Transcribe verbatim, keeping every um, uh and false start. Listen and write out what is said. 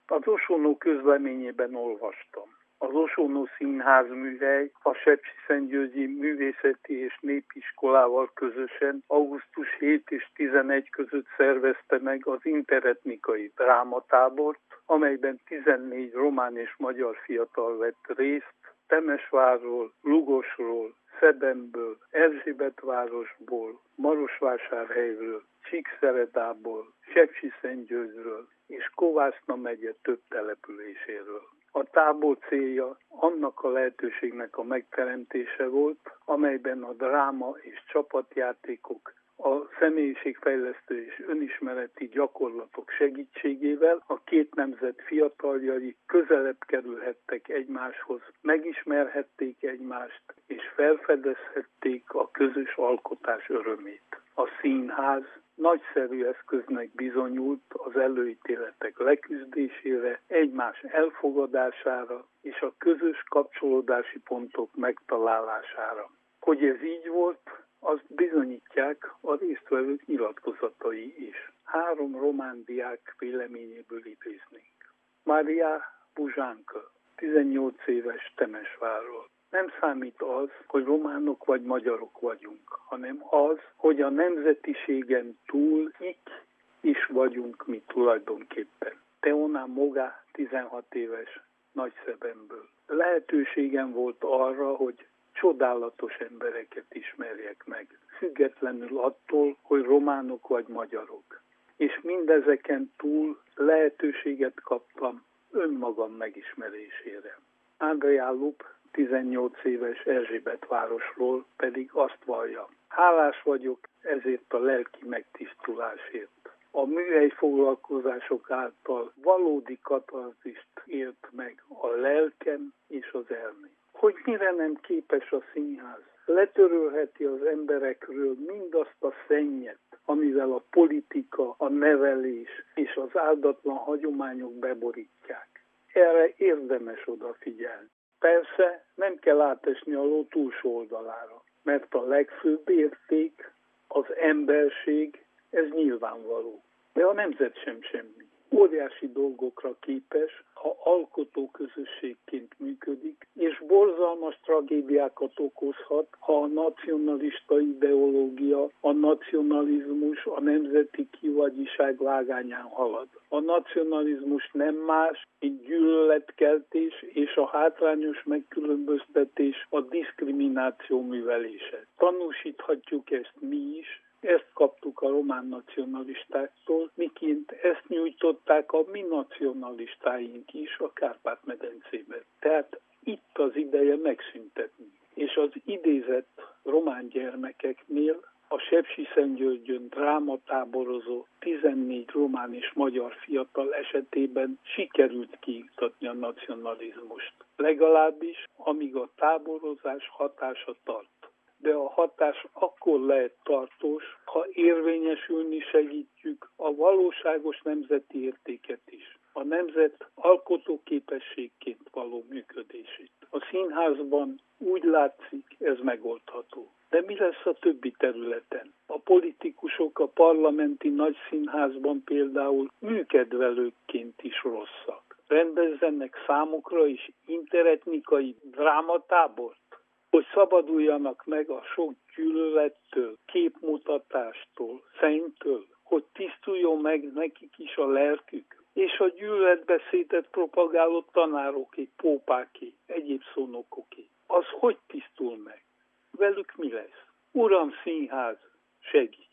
Az Osonó közleményében olvastam. Az Osonó Színház műhely a Sepsiszentgyörgyi Művészeti és Népiskolával közösen augusztus hetedike és tizenegy között szervezte meg az interetnikai drámatábort, amelyben tizennégy román és magyar fiatal vett részt, Temesvárról, Lugosról, Szebemből, Erzsébetvárosból, Marosvásárhelyről, Csíkszeredából, Sepsiszentgyörgyről és Kovászna megye több településéről. A tábor célja annak a lehetőségnek a megteremtése volt, amelyben a dráma és csapatjátékok, a személyiségfejlesztő és önismereti gyakorlatok segítségével a két nemzet fiataljai közelebb kerülhettek egymáshoz, megismerhették egymást, és felfedezhették a közös alkotás örömét. A színház nagyszerű eszköznek bizonyult az előítéletek leküzdésére, egymás elfogadására és a közös kapcsolódási pontok megtalálására. Hogy ez így volt, azt bizonyítják a résztvevők nyilatkozatai is. Három román diák véleményéből idéznénk. Mária Buzsánka, tizennyolc éves, Temesvárról. Nem számít az, hogy románok vagy magyarok vagyunk, hanem az, hogy a nemzetiségen túl itt is vagyunk mi tulajdonképpen. Teona Moga, tizenhat éves, Nagyszebemből. Lehetőségem volt arra, hogy csodálatos embereket ismerjek meg, függetlenül attól, hogy románok vagy magyarok. És mindezeken túl lehetőséget kaptam önmagam megismerésére. Andrea Lup, tizennyolc éves, Erzsébetvárosról pedig azt vallja. Hálás vagyok ezért a lelki megtisztulásért. A műhely foglalkozások által valódi katarzist élt meg a lelkem és az elmém. Hogy mire nem képes a színház? Letörölheti az emberekről mindazt a szennyet, amivel a politika, a nevelés és az áldatlan hagyományok beborítják. Erre érdemes odafigyelni. Persze nem kell átesni a ló túlsó oldalára, mert a legfőbb érték, az emberség, ez nyilvánvaló. De a nemzet sem semmi. Óriási dolgokra képes, ha alkotó közösségként működik, és borzalmas tragédiákat okozhat, ha a nacionalista ideológia, a nacionalizmus a nemzeti kivagyiság vágányán halad. A nacionalizmus nem más, mint gyűlöletkeltés és a hátrányos megkülönböztetés, a diszkrimináció művelése. Tanúsíthatjuk ezt mi is. Ezt kaptuk a román nacionalistáktól, miként ezt nyújtották a mi nacionalistáink is a Kárpát-medencében. Tehát itt az ideje megszüntetni. És az idézett román gyermekeknél a Sepsiszentgyörgyön drámatáborozó tizennégy román és magyar fiatal esetében sikerült kiiktatni a nacionalizmust. Legalábbis, amíg a táborozás hatása tart. De a hatás akkor lehet tartós, ha érvényesülni segítjük a valóságos nemzeti értéket is, a nemzet alkotóképességként való működését. A színházban úgy látszik, ez megoldható. De mi lesz a többi területen? A politikusok a parlamenti nagyszínházban például műkedvelőkként is rosszak. Rendezzenek számukra is interetnikai drámatábort, hogy szabaduljanak meg a sok gyűlölettől, képmutatástól, szentől, hogy tisztuljon meg nekik is a lelkük, és a gyűlöletbeszédet propagáló tanároké, pópáké, egyéb szónokoké. Az hogy tisztul meg? Velük mi lesz? Uram, színház, segíts!